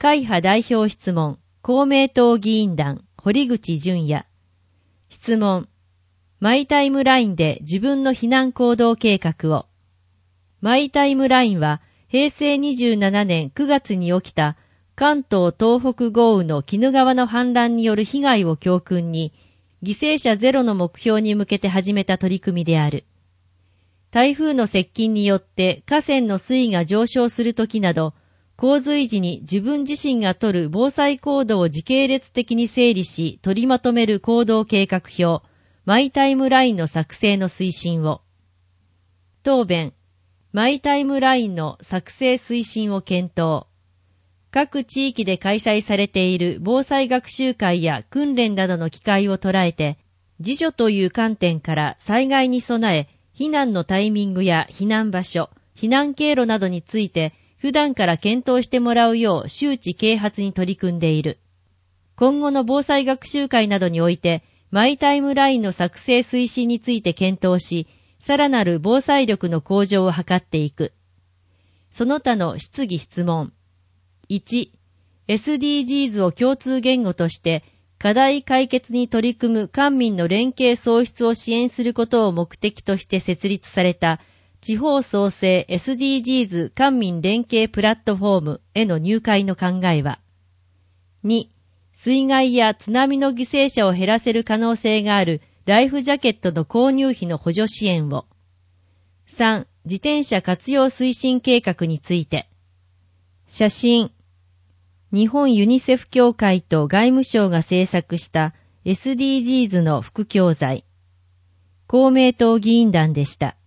会派代表質問、公明党議員団、堀口淳也。質問。マイタイムラインで自分の避難行動計画を。マイタイムラインは平成27年9月に起きた関東東北豪雨の鬼怒川の氾濫による被害を教訓に、犠牲者ゼロの目標に向けて始めた取り組みである。台風の接近によって河川の水位が上昇するときなど、洪水時に自分自身が取る防災行動を時系列的に整理し取りまとめる行動計画表、マイタイムラインの作成の推進を。答弁、マイタイムラインの作成推進を検討。各地域で開催されている防災学習会や訓練などの機会を捉えて、自助という観点から災害に備え、避難のタイミングや避難場所、避難経路などについて普段から検討してもらうよう周知啓発に取り組んでいる。今後の防災学習会などにおいて、マイタイムラインの作成推進について検討し、さらなる防災力の向上を図っていく。その他の質疑質問。1、SDGs を共通言語として、課題解決に取り組む官民の連携創出を支援することを目的として設立された地方創生 SDGs 官民連携プラットフォームへの入会の考えは、2、水害や津波の犠牲者を減らせる可能性があるライフジャケットの購入費の補助支援を、3、自転車活用推進計画について、写真、日本ユニセフ協会と外務省が制作した SDGs の副教材。公明党議員団でした。